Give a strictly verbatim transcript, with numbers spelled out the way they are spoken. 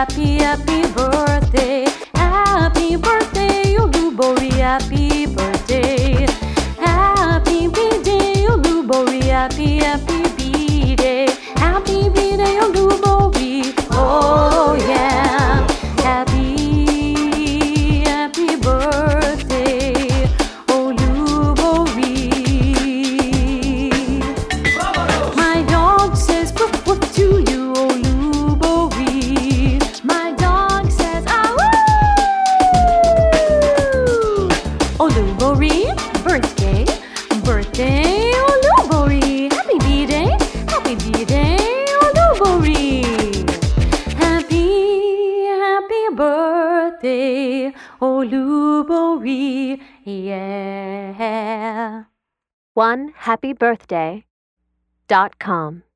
happy, happy birthday. Happy birthday, Olúborí, happy birthday. Happy birthday, Olúborí, happy, happy birthday. Happy birthday, Olúborí, oh yeah. Happy, happy birthday, Olúborí. My dog says woof woof to you, Olúborí. My dog says ah woo. Olúborí, birthday, birthday, Olúborí. Happy birthday, happy birthday, Olúborí. Happy, happy birthday, Olúborí, yeah. one happy birthday dot com